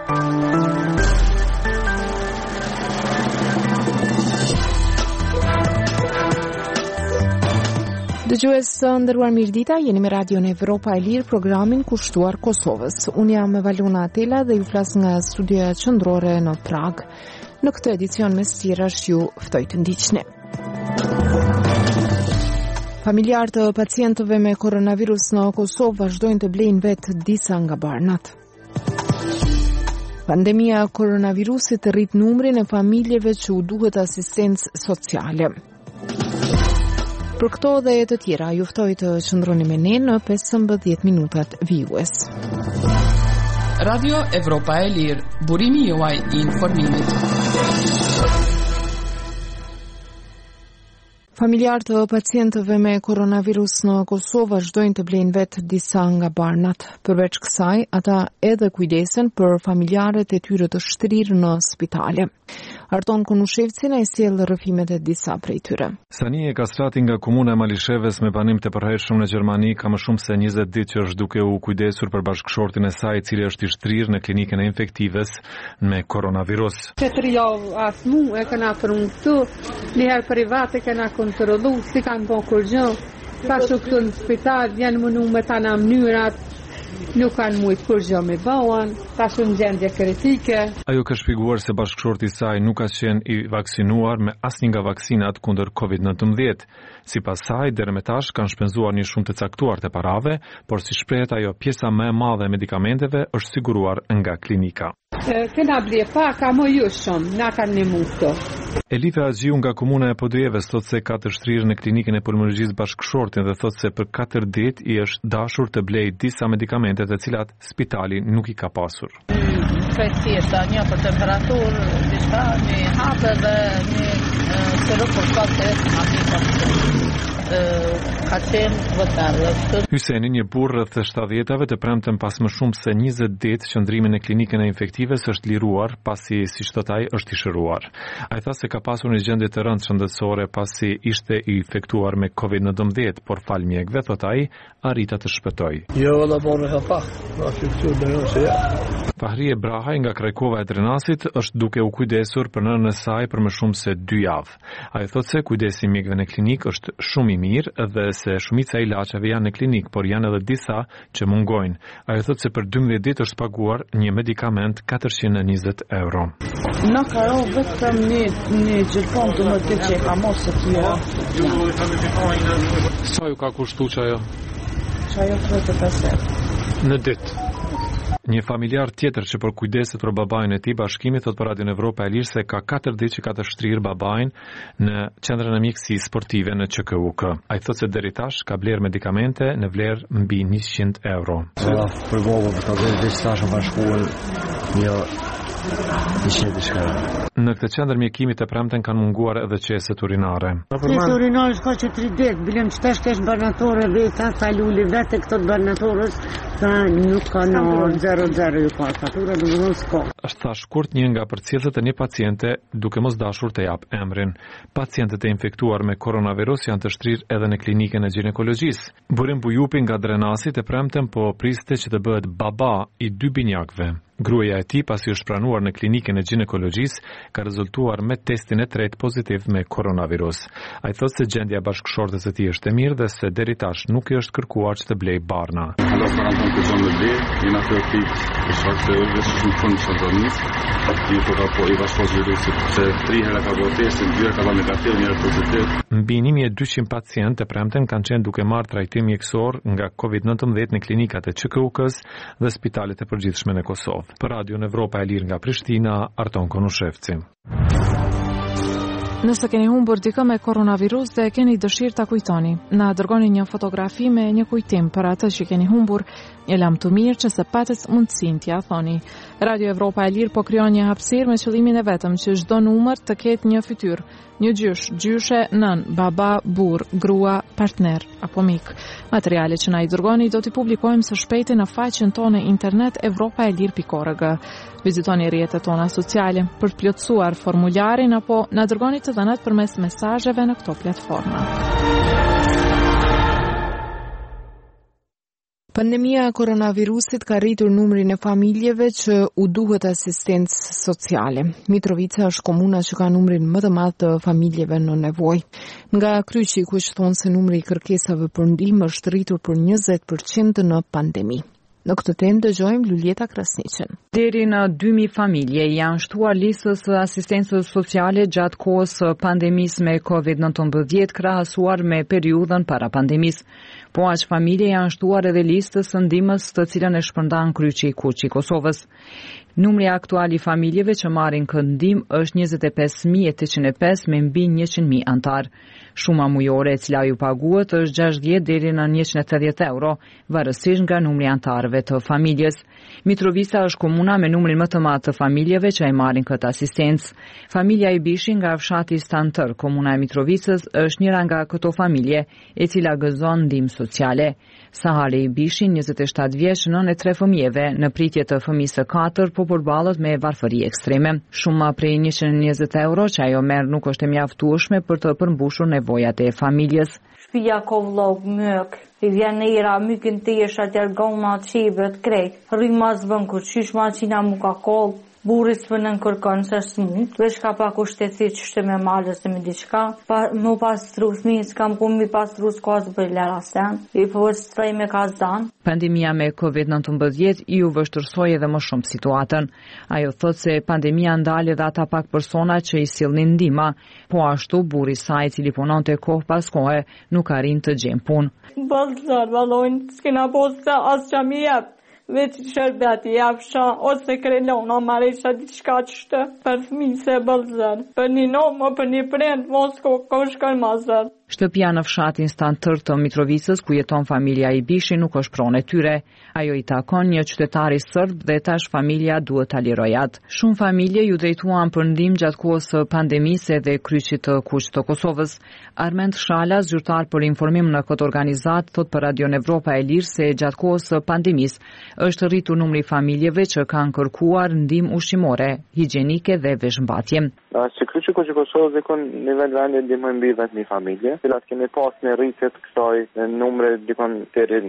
Dëgjues së ndëruar mirëdita, jeni me Radion Evropa e Lirë, programin kushtuar Kosovës. Unë jam Valona Atela dhe ju flas nga studioja qendrore në Prag. Në këtë edicion mes tjerash ju ftoj të ndiqni. Familjarë të pacientëve me koronavirus në Kosovë vazhdojnë të blejnë vetë disa nga barnat. Pandemia koronavirusit rrit numrin e familjeve që u duhet asistencë sociale. Për këto dhe të tjera, ju ftoj të qëndroni me ne në 15 minutat vijues. Radio Evropa e Lirë, burimi juaj I informimit. Familjarë të pacientëve me koronavirus në Kosovë vazhdojnë të blejnë vetë disa nga barnat. Përveç kësaj, ata edhe kujdesen për familjarët e tyre të shtrirë në spitale. Arton Konushevci na sjell rrëfimet e disa prej tyre. Sania Kastrati nga komuna e Malisheves me banim të përhershëm në Gjermani ka më shumë se 20 ditë që është duke u kujdesur për bashkëshortin e saj, I cili është I shtrirë në klinikën e infektives me koronavirus. 4 javë as mu e kanë afruar këtu, një herë private kanë kontrollu, si kanë bën kur gjë. Tash këtu në spital janë mënu me tana mënyrat. Nuk kanë mujtë për gjë me bëhen, tash në gjendje kritike. Ajo ka shpjeguar se bashkëshorti I saj nuk ka qenë I vaksinuar me asnjë nga vaksinat kundër COVID-19. Sipas saj, deri më tash kanë shpenzuar një shumë të caktuar të parave, por si shprehet ajo, pjesa më e madhe e medikamenteve është siguruar nga klinika. Kena ble pak, a më ju shumë, na kanë një muto. Elife Azhiu nga komuna e Podrejeve thot se ka të shtrirë në klinikën e pulmologjisë bashkëshortin dhe thot se për 4 ditë I është dashur të blejë disa medikamente të cilat spitali nuk I ka pasur. Thjeshta, një për temperaturë, diçka, një hapë dhe një sirup për shkak të ka qenë vëtare. Hyseni, një burr rreth 70-tave të premten pas më shumë se 20 ditë qëndrimin në klinikën e infektives është liruar pasi, siç thot ai, është I shëruar. Ai tha se ka pasur një gjendje të rëndë shëndetësore pasi ishte I infektuar me COVID-19, por fal mjekëve, thot ai, arrita të shpëtoi. Jo, valla bone ka pak. Fahrie Brahaj nga Krajkova e Drenasit është duke u kujdesur për nënën e saj për më shumë se 2 javë. Ai thot se kujdesi I mjekëve në klinik është shumë I mirë dhe se shumica e ilaçeve janë në klinik, por janë edhe disa që mungojnë. Ai thot se për 12 ditë është paguar një medikament 420 euro. Në karo vetëm një gjithon të më të që ka mos të tjera. Sa ju ka kushtu që ajo? Që ajo 35. Në ditë. Një familjar tjetër që për kujdeset për babain e tij, bashkimi thot për Radion Evropa e Lirë se ka 4 ditë që ka të shtrirë babain në qendrën e mjekësisë sportive në QKUK. Ai thot se deri tash ka bler medikamente në vlerë mbi 100 euro. Për babën për të dhejtë dhe tash bashkuar një Në këtë qendër mjekimit të premten kanë munguar edhe qeset urinare. Qeset urinare s'ka që 3 ditë, bilem që tash kesh barnatore dhe ta saluli vete këto barnatorës, ta nuk ka në 0-0 ju ka fatura, dhe më s'ka. Është tha shkurt një nga përcjellësit e një paciente duke mos dashur të jap emrin. Pacientët e infektuar me koronavirus janë të shtrirë edhe në klinikën e ginekologjisë. Burim Bujupi nga Drenasi të premten po priste që të bëhet baba I 2 binjakëve. Gruaja e tij pasi është pranuar në klinikën e ginekologjisë ka rezultuar me testin e tretë pozitiv me koronavirus. Ai thotë se gjendja e bashkëshortes së tij është e mirë dhe se deri tash nuk I është kërkuar që të blej barna. Mbi 1200 pacientë të premten kanë qenë duke marrë trajtim mjekësor nga COVID-19 në klinikat e QKUK-s dhe spitalet e përgjithshme në Kosovë. Për Radion Evropa e Lirë nga Prishtina, Arton Konushevci. Nëse keni humbur dikë me koronavirus dhe keni dëshirë ta kujtoni, na dërgoni një fotografi me një kujtim për atë që keni humbur, një lajm të mirë që së patet mundësinë t'ia thoni. Radio Evropa e Lirë po krijon një hapësirë me qëllimin e vetëm që çdo numër të ketë një fytyrë, një gjysh, gjyshe, nën, baba, burr, grua, partner apo mik. Materialet që na I dërgoni do t'i publikojmë së shpejti në faqen tonë internet evropaelir.org. Vizitoni rrjetet tona sociale për të plotësuar formularin apo na dërgoni të dhënat përmes mesazheve në këto platforma. Pandemia e koronavirusit ka rritur numrin e familjeve që u duhet asistencë sociale. Mitrovica është komuna që ka numrin më të madh të familjeve në nevojë. Nga Kryqi, ku thonë se numri i kërkesave për ndihmë është rritur për 20% në pandemi. Në këtë temë dëgjojmë Luljeta Krasniqen. Deri në 2000 familje janë shtuar listës së asistencës sociale gjatë kohës së pandemisë me COVID-19 krahasuar me periudhën para pandemisë. Po aq familje janë shtuar edhe listës së ndihmës të cilën e shpërndan Kryqi i Kuq i Kosovës. Numri aktual i familjeve që marrin këtë ndihmë është 25.805 me mbi 100.000 antar. Shuma mujore e cila ju paguhet është 60 deri në 180 euro, varësisht nga numri i antarëve të familjes. Mitrovica është komuna me numrin më të madh të familjeve që e marrin këtë asistencë. Familja i Bishi nga fshati Stantër, komuna e Mitrovicës, është njëra nga këto familje e cila gëzon ndihmë sociale. Sahari i Bishi, 27 vjeç, nën e 3 fëmijëve, në pritje të fëmijës së 4, po përballet me varfëri ekstreme. Shuma prej 120 euro që ajo merr nuk është e mjaftueshme për të përmbushur nevojat e familjes. Shtëpia ka vllog myk, i vjen era mykën tesh atë goma çibet krejt. Rrymas bën kur çish maqina mu ka koll. Burris për nën kërkon se smut, veç ka pa kushtetësi që shte me malës e me diçka, mu pastru fëmijë, s'kam ku mi pastru s'kazë për lera sen, i për strej me ka zanë. Pandemia me COVID-19 i u vështërsoi edhe më shumë situatën. Ajo thot se pandemia ndalë edhe ata pak persona që i sillnin ndihmë, po ashtu burri i saj i cili punonte kohë pas kohe nuk arrin të gjejë punë. Ballzar vallojnë, s'kena postë as çam i jep. Veç shërbeti jafsha, ose krelona maresha diçka qështë për fëmijë se bëllëzër. Për një nomë, për një prind, mos ko shkën mazër. Shtëpia në fshatin Stantër të Mitrovicës, ku jeton familja i Bishi, nuk është pronë e tyre. Ajo i takon një qytetari serb dhe tash familja duhet ta lirojë atë. Shumë familje ju drejtuan për ndihmë gjatë kohës së pandemisë dhe Kryqit të Kuq të Kosovës. Armend Shala, zyrtar për informim në këtë organizat, thot për Radio Evropa e Lirë se gjatë kohës së pandemisë është rritur numri familjeve që kanë kërkuar ndihmë ushqimore, higjienike dhe veshmbatje. Se Kryqi i Kosovës dhe kon nivel vendi ndihmojnë mbi 10.000 familje, cilat kemi pas në rritje të kësaj numre dikon deri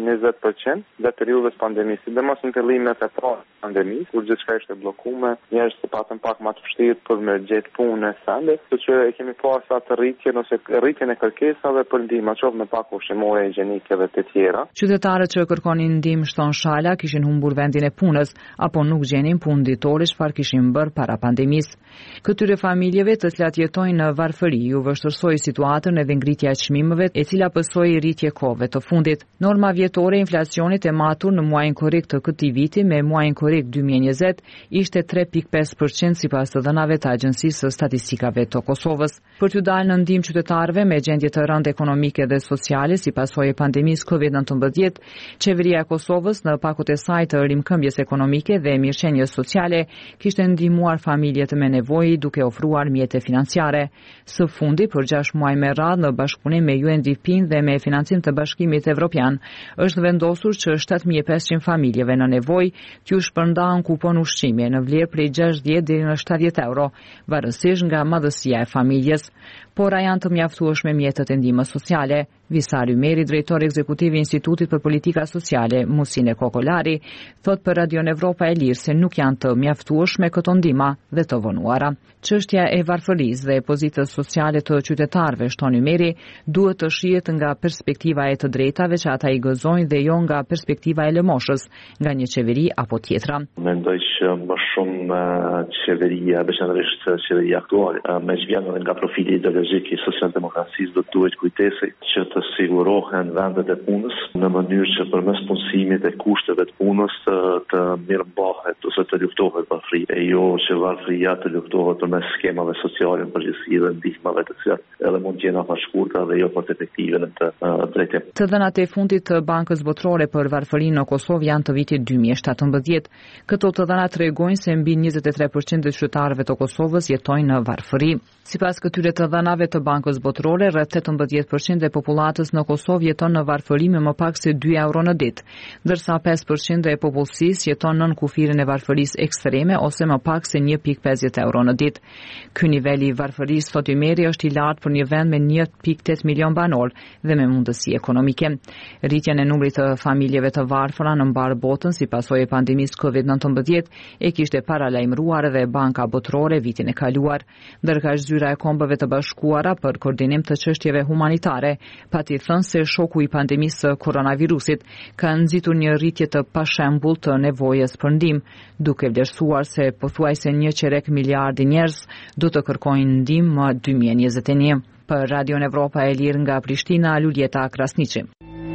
20% dhe periudhës pandemisë. Dhe mos në fillimet e parë të pandemisë, kur gjithçka ishte bllokuar, njerëzit të patën pak më të vështirë për me gjetë punë sande, kështu që e kemi pas atë rritjen ose rritjen e kërkesave për ndihmë, qoftë me pak ushqimore, higjienike dhe të tjera. Qytetarët që kërkonin ndihmë shton Shala kishin humbur vendin e punës apo nuk gjenin punë ditore çfarë kishin bërë para pandemisë. Këtyre familjeve të cilat jetojnë në varfëri u vështërsoi situatën edhe ngritja e çmimeve, e cila pësoi rritje kohëve të fundit. Norma vjetore e inflacionit e matur në muajin korrekt të këtij viti me muajin korrekt 2020 ishte 3.5% sipas të dhënave të Agjencisë së Statistikave të Kosovës. Për t'u dalë në ndihmë qytetarëve me gjendje të rëndë ekonomike dhe sociale si pasojë e pandemisë COVID-19, qeveria e Kosovës në pakot e saj të rimkëmbjes ekonomike dhe mirëqenies sociale kishte ndihmuar familjet me nevojë duke ofruar mjete financiare. Së fundi për 6 muaj me radhë në bashkëpunim me UNDP dhe me financim të Bashkimit Evropian, është vendosur që 7.500 familjeve në nevojë t'ju shpërndahen kupon ushqimi në vlerë prej 60 deri në 70 euro, varësisht nga madhësia e familjes. Por a janë të mjaftueshme mjetet e ndihmës sociale? Visar Ymeri, drejtor ekzekutiv i Institutit për Politika Sociale, Musine Kokolari, thot për Radio Evropa e Lirë se nuk janë të mjaftueshme këto ndihma dhe të vonuara. Çështja e varfërisë dhe e pozitës sociale të qytetarëve, shton Ymeri, duhet të shihet nga perspektiva e të drejtave që ata i gëzojnë dhe jo nga perspektiva e lëmoshës nga një qeveri apo tjetra. Mendoj që më shumë qeveria, veçanërisht qeveria aktuale, me që vjen nga profili ideologjik i socialdemokracisë, do duhet kujtesi që të sigurohen vendet e punës në mënyrë që përmes punësimit e kushteve të punës të mirëmbahet ose të luftohet varfëria, e jo që varfëria të luftohet përmes skemave sociale në përgjithësi dhe ndihmave të cilat edhe mund të jenë pa shkurta dhe jo për të efektive në të drejtim. Të dhënat e fundit të Bankës Botërore për varfërinë në Kosovë janë të vitit 2017. Këto të dhëna tregojnë se mbi 23% të qytetarëve të Kosovës jetojnë në varfëri. Sipas këtyre të dhënave të Bankës Botërore, rreth 18% e popullatës popullatës në Kosovë jeton në varfëri me më pak se 2 euro në ditë, ndërsa 5% e popullsisë jeton nën kufirin e varfërisë ekstreme ose më pak se 1.50 euro në ditë. Ky nivel i varfërisë, thot Ymeri, është i lartë për një vend me 1.8 milion banor dhe me mundësi ekonomike. Rritjen e numrit të familjeve të varfëra në mbar botën si pasojë e pandemisë COVID-19 e kishte paralajmëruar edhe Banka Botërore vitin e kaluar, ndërka zyra e Kombëve të Bashkuara për koordinim të çështjeve humanitare pati thënë se shoku i pandemisë së koronavirusit ka nxitur një rritje të pashembull të nevojës për ndihmë, duke vlerësuar se pothuajse 1 miliardi njerëz do të kërkojnë ndihmë më 2021. Për Radio Evropa e Lirë nga Prishtina, Luljeta Krasniqi.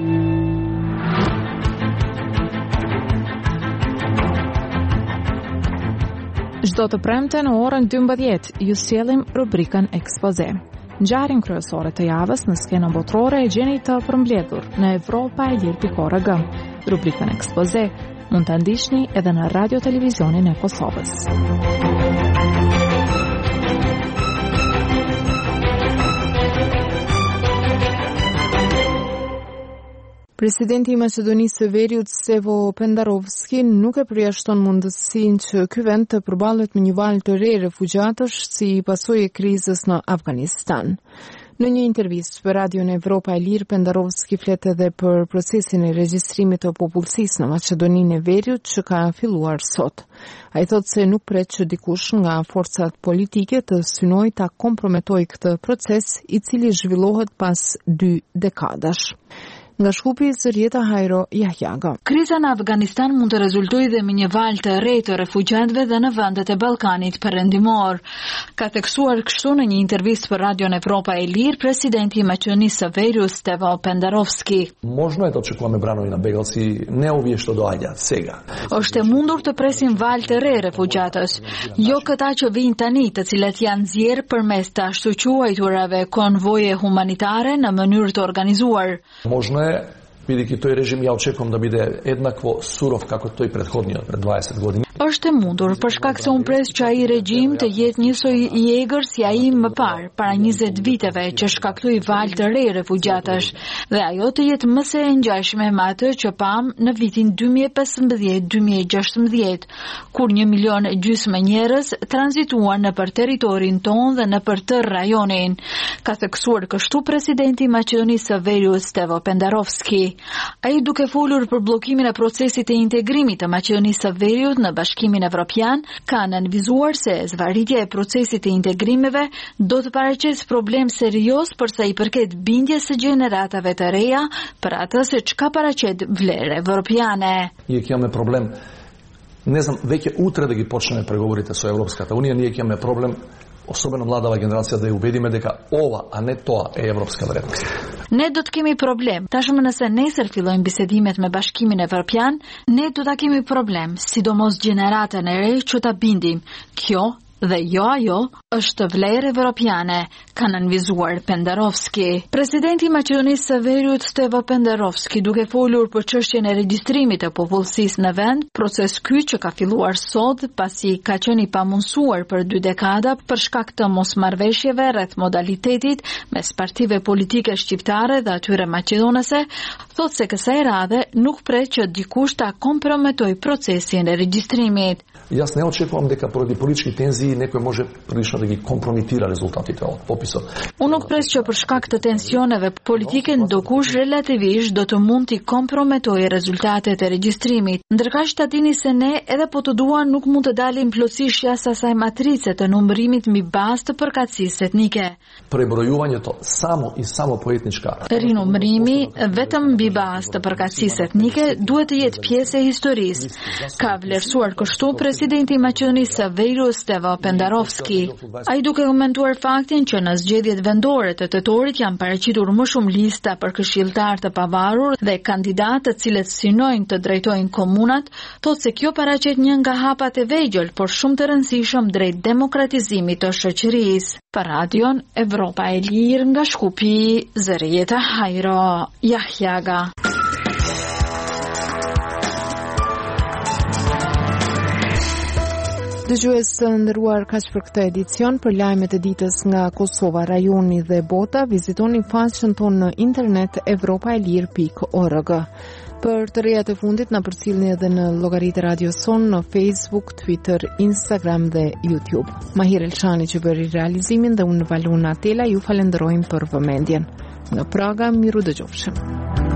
Çdo të premte në orën 12 ju sjellim rubrikën Ekspoze. Ngjarjen kryesore të javës në skenën botërore e gjeni të përmbledhur në europaelir.org. Rubrikën Ekspoze mund ta ndiqni edhe në Radio Televizionin e Kosovës. Presidenti i Maqedonisë së Veriut, Stevo Pendarovski, nuk e përjashton mundësinë që ky vend të përballet me një val të re refugjatësh si pasojë e krizës në Afganistan. Në një intervistë për Radion Evropa e Lirë, Pendarovski flet edhe për procesin e regjistrimit të popullsisë në Maqedoninë e Veriut që ka filluar sot. Ai thotë se nuk pret që dikush nga forcat politike të synojë ta komprometojë këtë proces, i cili zhvillohet pas 2 dekadash. Nga Shkupi, Zërieta Hajro Jahjaga. Kriza në Afganistan mund të rezultojë dhe me një val të re të refugjatëve dhe në vendet e Ballkanit Perëndimor. Ka theksuar kështu në një intervistë për Radion Evropa e Lirë presidenti i Maqedonisë së Veriut, Stevo Pendarovski. Можно да очекуваме бранови на бегалци, не овие што доаѓаат сега. Është e mundur të presim val të re refugjatës, jo këta që vijnë tani, të cilët janë nxjerrë përmes të ashtu quajturave konvoje humanitare në mënyrë të organizuar. Можно бидејќи тој режим ја очекувам да биде еднакво суров како тој претходниот пред 20 години. Është e mundur për shkak se unë pres që ai regjim të jetë njësoj i egër si ai më parë, para 20 viteve që shkaktoi val të re refugjatësh, dhe ajo të jetë më së ngjashme me atë që pam në vitin 2015-2016, kur 1,5 milion njerëz tranzituan nëpër territorin tonë dhe nëpër tërë rajonin. Ka theksuar kështu presidenti i Maqedonisë së Veriut, Stevo Pendarovski. Ai duke folur për bllokimin e procesit të integrimit të Maqedonisë së Veriut në Bashkimin Evropian, ka nënvizuar se zvarritja e procesit të integrimeve do të paraqesë problem serioz për sa i përket bindjes së gjeneratave të reja për atë se çka paraqet vlerë evropiane. Ние ќе имаме проблем. Не знам, веќе утре да ги почнеме преговорите со Европската унија, ние ќе имаме проблем, особено младава генерација, да ја убедиме дека ова, а не тоа е европска вредност. Ne do të kemi problem. Tashmë nëse nesër fillojnë bisedimet me Bashkimin Evropian, ne do ta kemi problem, sidomos gjeneratën e re që ta bindim. Kjo dhe jo ajo është vlerë evropiane, ka nënvizuar Pendarovski. Presidenti i Maqedonisë së Veriut, Stevo Pendarovski, duke folur për çështjen e regjistrimit të popullsisë në vend, proces ky që ka filluar sot pasi ka qenë i pamundsuar për 2 dekada për shkak të mosmarrveshjeve rreth modalitetit mes partive politike shqiptare dhe atyre maqedonese, thotë se kësaj radhe nuk pret që dikush ta komprometoj procesin e regjistrimit. Јас не очекувам дека поради политички тензии некој може прилично да ги компрометира резултатите од пописот. Unë nuk pres që për shkak të tensioneve politike ndokush relativisht do të mund t'i komprometojë rezultatet e regjistrimit. Ndërkaq ta dini se ne edhe po të duan nuk mund të dalim plotësisht jashtë asaj matrice të numërimit mbi bazë të përkatësisë etnike. Prebrojuvanjето само по етничка. Rinumërimi vetëm mbi bazë të përkatësisë etnike duhet të jetë pjesë e historisë. Ka vlerësuar kështu presidenti i Maqedonisë së Veriut, Stevo Pendarovski. Ai duke komentuar faktin që në zgjedhjet vendore të tetorit janë paraqitur më shumë lista për këshilltar të pavarur dhe kandidatë të cilët synojnë të drejtojnë komunat, thotë se kjo paraqet një nga hapat e vegjël, por shumë të rëndësishëm drejt demokratizimit të shoqërisë. Për Radion Evropa e Lirë nga Shkupi, Zërieta Hajro Jahjaga. Dëgjues të nderuar, kaq për këtë edicion. Për lajmet e ditës nga Kosova, rajoni dhe bota, vizitoni faqen tonë në internet evropaelir.org. Për të rejat e fundit na përcjellni edhe në llogaritë Radio Son në Facebook, Twitter, Instagram dhe YouTube. Mahir Elshani që bëri realizimin dhe unë Valuna Tela ju falenderojmë për vëmendjen. Nga Praga, miru dëgjofshëm.